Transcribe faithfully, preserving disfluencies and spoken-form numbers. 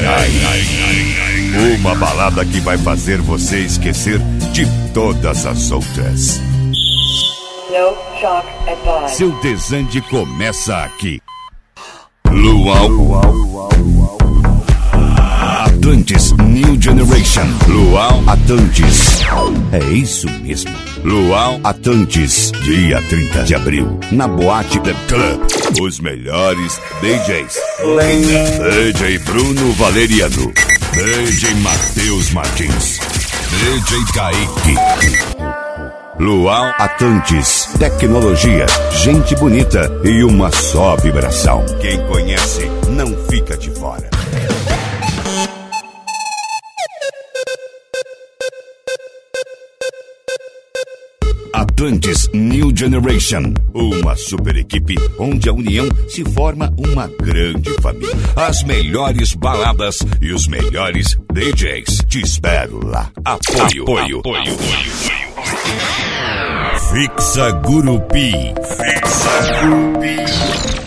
Night. Uma balada que vai fazer você esquecer de todas as outras. No shock advised. Seu desande começa aqui. Luau Atlantis New Generation. Luau Atlantis. É isso mesmo. Luau Atlantis. Dia trinta de abril. Na Boate The Club. Os melhores D Js. D J Bruno Valeriano. D J Matheus Martins. D J Kaique. Luau Atlantis. Tecnologia, gente bonita e uma só vibração. Quem conhece não fica de fora. Atlantis New Generation. Uma super equipe onde a união se forma uma grande família. As melhores baladas e os melhores D Js. Te espero lá. Apoio. Apoio. Apoio. Fixa Gurupi. Fixa Gurupi.